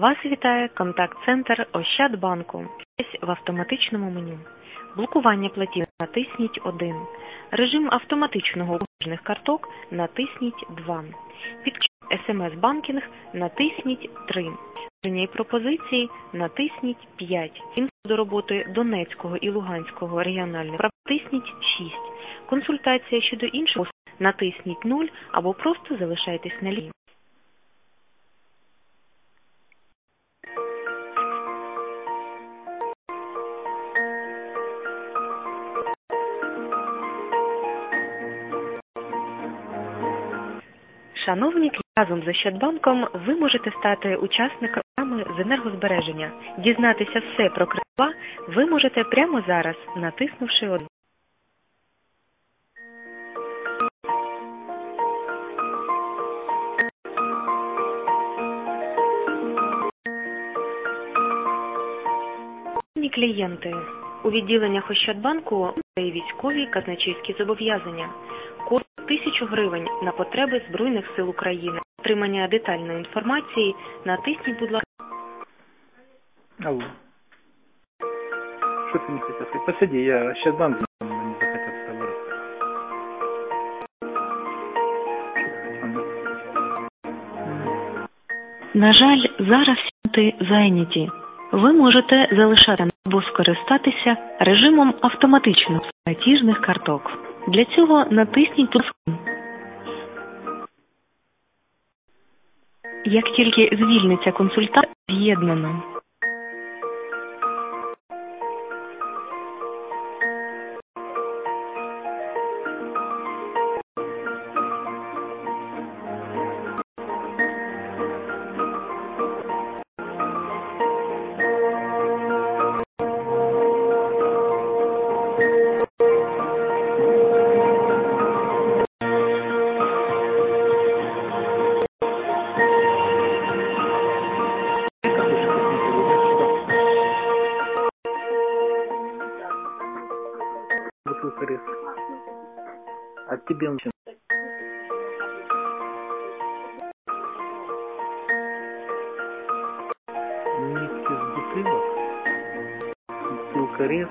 Вас вітає контакт-центр Ощадбанку. В автоматичному меню. Блокування платіжок натисніть 1. Режим автоматичного платіжних карток натисніть 2. Підключення СМС-банкінг натисніть 3. Рішення і пропозиції натисніть 5. Інфо до роботи Донецького і Луганського регіональних прав натисніть 6. Консультація щодо інших натисніть 0 або просто залишайтесь на лінії. Шановні клієнти, разом з Ощадбанком ви можете стати учасниками програми з енергозбереження. Дізнатися все про крила ви можете прямо зараз, натиснувши 1. Шановні клієнти, у відділеннях Ощадбанку є військові казначейські зобов'язання. Курс 1000 гривень на потреби Збройних сил України. Отримання детальної інформації натисніть, будь ласка. Алло. Что ты не хотел сказать? Посиди, я Ощадбанк не захотел с тобой На жаль, зараз всі зайняті. Ви можете залишати або скористатися режимом автоматичних платіжних карток. Для цього натисніть тут. Як тільки звільниться консультант, з'єднано. бутылка рис. А тебе он чем? Микс из бутылок, бутылка рис.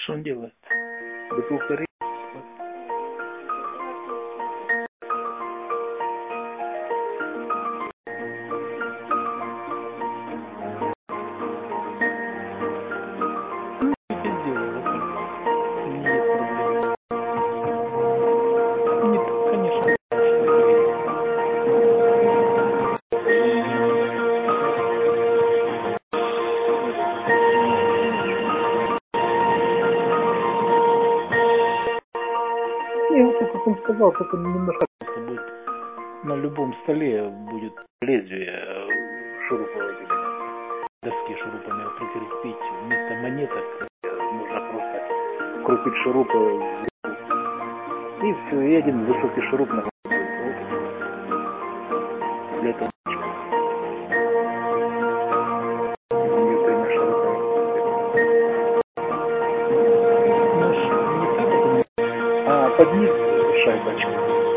Что он делает? Бутылка рыбы? Я сделаю. Не есть проблем. Нет, конечно, что-то есть. Не, вот как он сказал, только немножко будет. На любом столе будет лезвие шурупа, доски шурупами прикрепить. Вместо монеток можно просто крутить шурупы в руку. И все, и один высокий шуруп на руку. Для этого под низ шайбочку.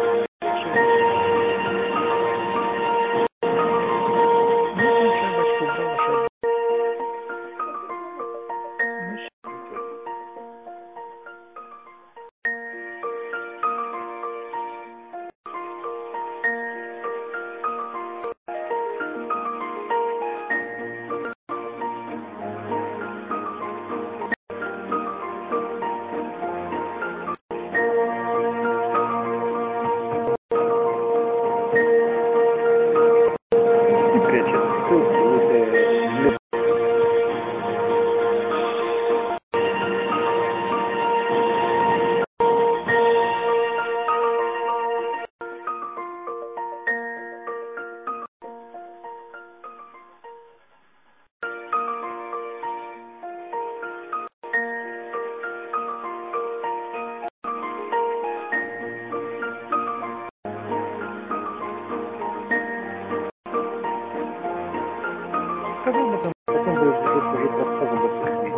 Шайбочку убрала, шайбочку. И прячет. Потом будет уже просто запустить.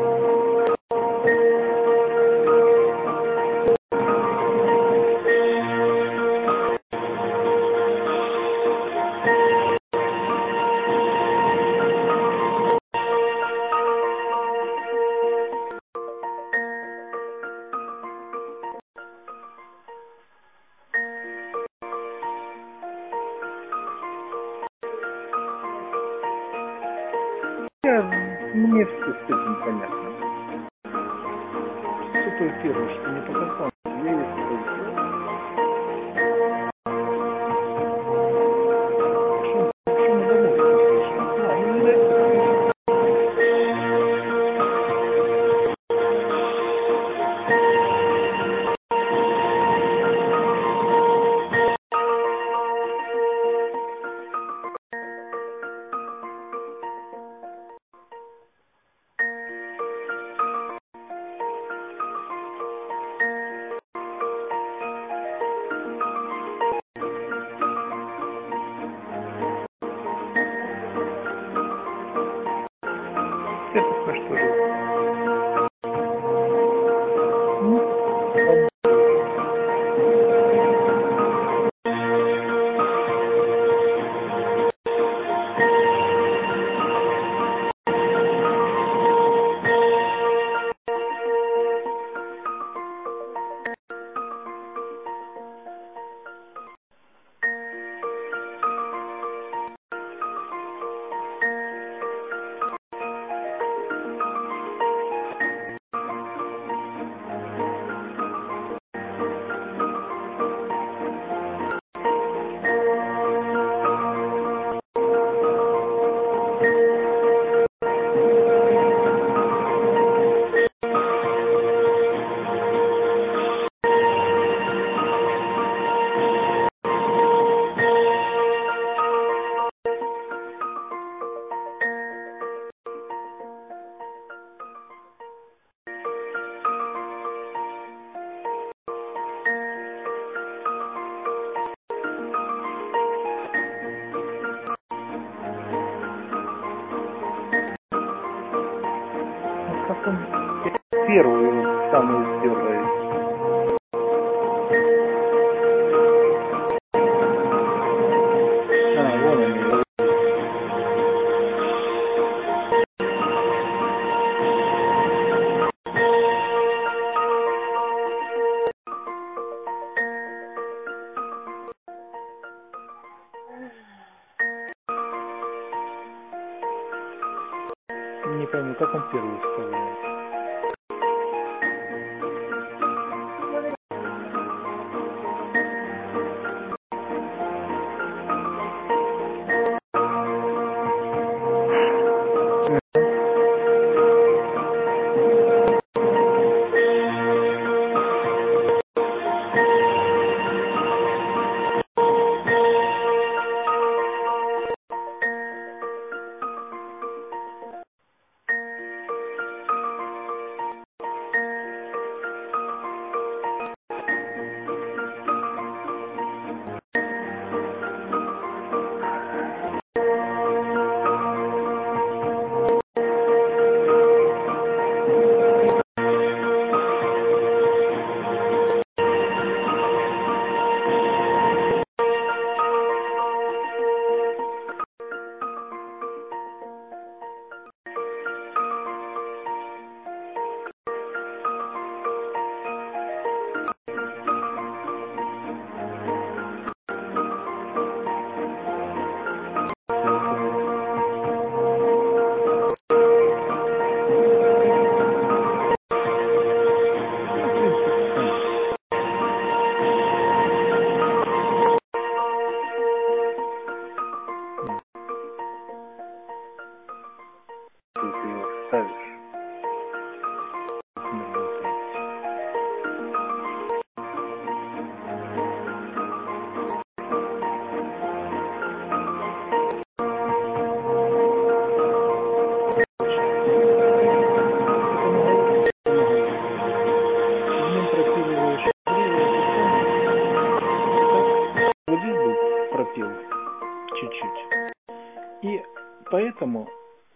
Мне все с этим понятно. Что то первое, что мне показалось, я есть что мы домой слышим? Это что же? Как он первую самую дергает. Вон они. телефон первый вставляет. Чуть-чуть. И поэтому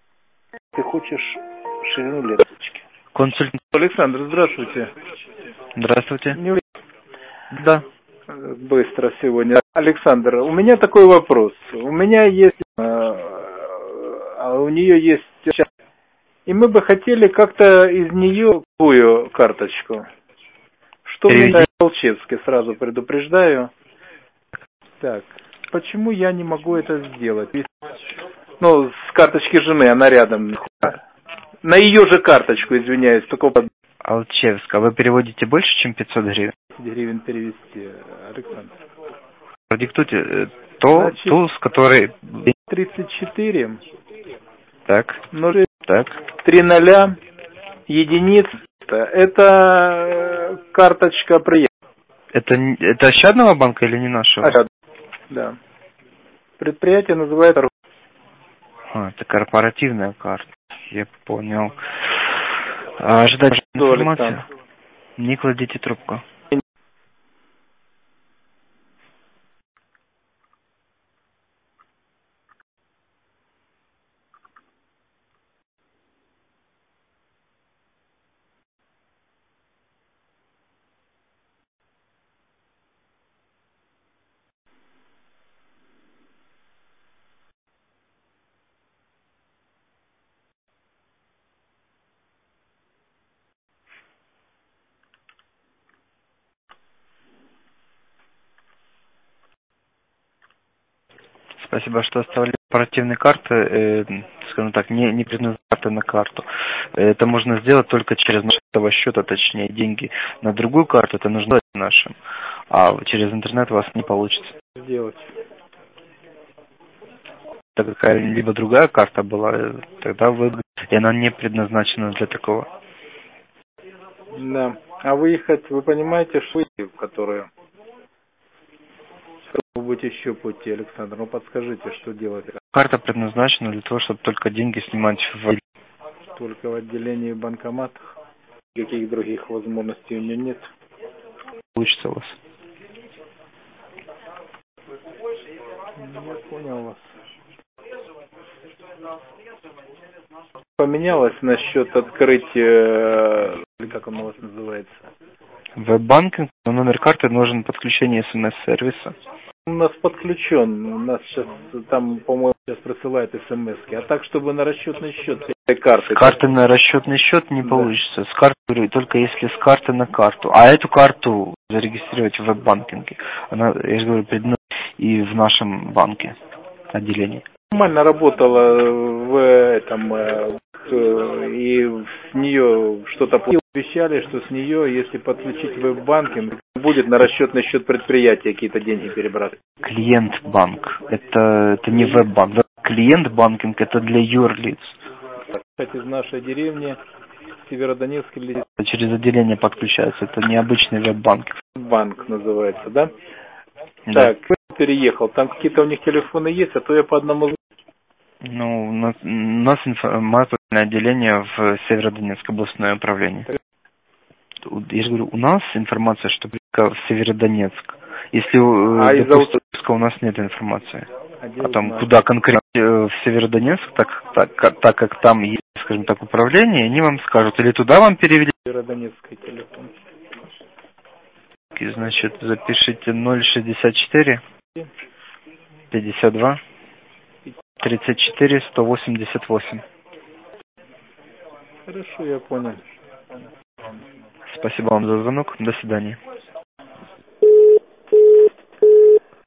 ты хочешь ширину ленточки. Консультант. Александр, здравствуйте. Здравствуйте. Не Да. быстро сегодня. Александр, у меня такой вопрос. У меня есть, у нее есть, и мы бы хотели как-то из нее такую карточку. Что мне дает Волчевский, сразу предупреждаю. Так, почему я не могу это сделать? Ну, с карточки жены, она рядом. На ее же карточку, извиняюсь, только Алчевска, вы переводите больше, чем 500 гривен? 10 гривен перевести, Александр. Продиктуйте ту, с которой... 34. Так. 0, так. 3 0, единица. Это карточка приема. Это Ощадного банка или не нашего? Да. Предприятие называется... Это корпоративная карта. Я понял. Ожидать информацию. Не кладите трубку. Спасибо, что оставили корпоративные карты, скажем так, не предназначены карты на карту. Это можно сделать только через нашего счета, точнее, деньги на другую карту, это нужно делать нашим. А через интернет у вас не получится. Сделать. Это какая-либо другая карта была, тогда и она не предназначена для такого. Да. А выехать, вы понимаете, что которые... Быть еще пути, Александр, ну подскажите, что делать? Карта предназначена для того, чтобы только деньги снимать только в отделении банкоматах. Каких других возможностей у нее нет? Получится у вас. Я понял вас. Поменялось насчет открытия, как он у вас называется? Веб-банкинг, на номер карты нужен подключение смс-сервиса. У нас подключен, у нас сейчас там, по-моему, сейчас присылают смс-ки. А так, чтобы на расчетный счет карты. С карты на расчетный счет не получится. С карты только если с карты на карту. А эту карту зарегистрировать в веб-банкинге. Она, я же говорю, предназначена и в нашем банке отделении. Нормально работала в этом и с нее что-то обещали, что с нее, если подключить веб-банкинг, будет на расчетный счет предприятия какие-то деньги перебрасывать. Клиент-банк. Это не веб-банк. Клиент-банкинг это для юрлиц. Кстати, из нашей деревни Северодонецк или... Через отделение подключается. Это необычный веб-банкинг. Банк называется, да? Да. Так, переехал. Там какие-то у них телефоны есть, а то я по одному... Ну, у нас информационное отделение в Северодонецк, областное управление. Я же говорю, у нас информация, что в Северодонецк. Если допустим, у нас нет информации. О том, куда конкретно в Северодонецк, так как там есть, скажем так, управление, они вам скажут, или туда вам перевели. Северодонецкий телефон. Значит, запишите 064 52 34 188. Хорошо, я понял. Спасибо вам за звонок. До свидания.